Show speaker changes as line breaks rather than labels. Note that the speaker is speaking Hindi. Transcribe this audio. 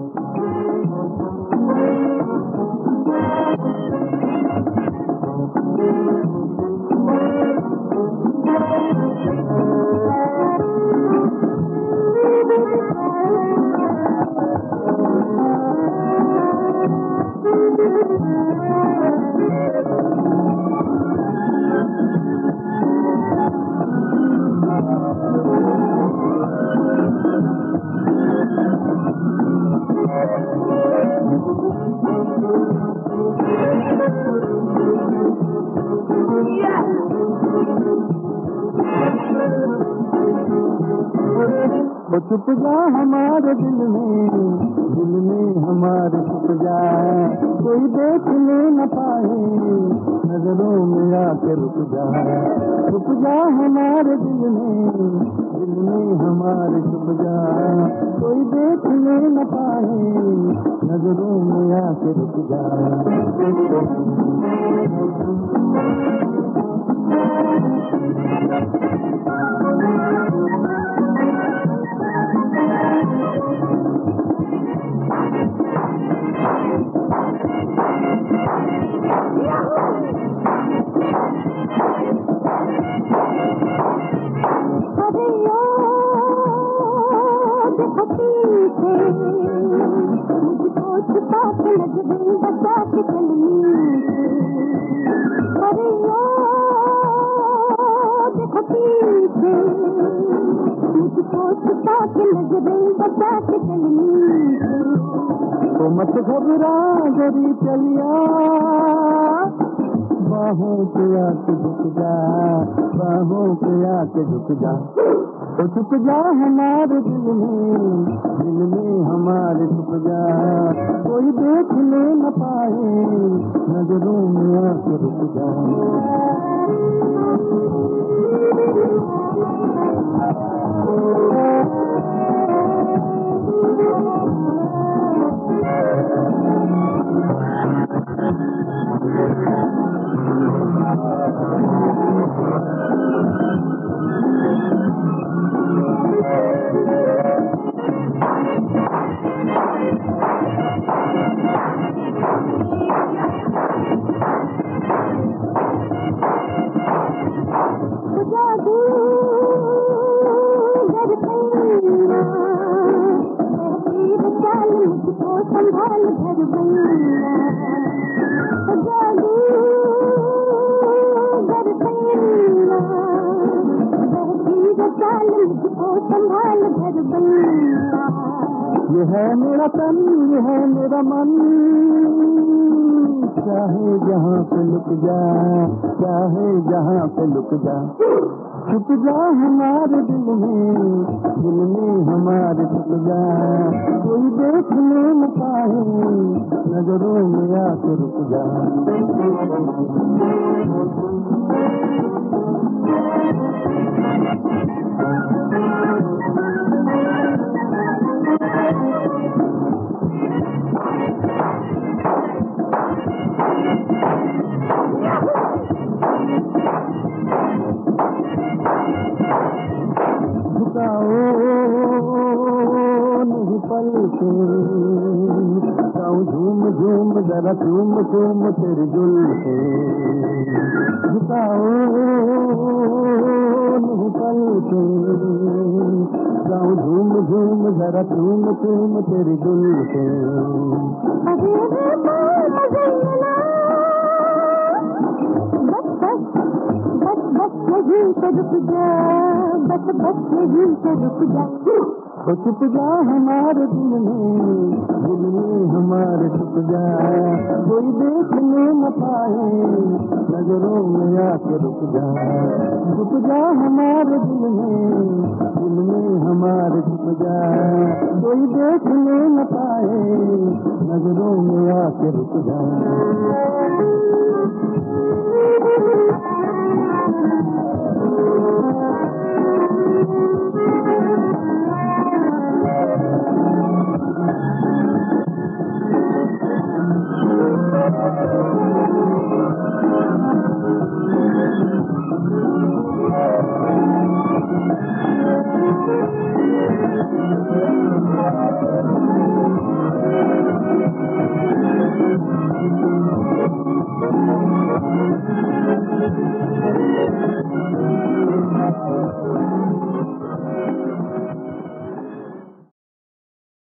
छुप जा हमारे दिल में हमारे छुप जा, कोई देख ले न पाए, नजरों में आके रुक जा। छुप जा हमारे दिल में हमारे छुप जा, कोई देख ले न पाए, नजरों में आके रुक जा। तो मत घबरा जरी चलिया, बाहों पे आके झुक जा, बाहों पे आके झुक जा। तो छुप जा हमारे दिल में हमारे छुप जा, कोई देख ले न पाए, नजरों में आके रुक जा।
संभाल घर बैया, जादू घर बैया, बहती चाल मुझको संभाल घर बैया।
ये है मेरा तन, ये है मेरा मन, चाहे जहाँ पे लुक जा, चाहे जहाँ पे लुक जा। छुप जा हमारे दिल में हमारे छुप जा, कोई देख ले न पाए, नजरों में आके रुक जा। झूम झूम जरा झूम झूम तेरे जुल्फे, झुकाओ नहीं पलके, गाँव झूम झूम जरा झूम झूम तेरे जुल्फे। यहीं से रुक जा, बस यहीं से रुक जा। तो छुप जा हमारे दिल में हमारे छुप जा, कोई देख ले न पाए, नजरों में आके रुक जा। छुप जा हमारे दिल में हमारे छुप जा, कोई देख ले न पाए, नजरों में आके रुक जा।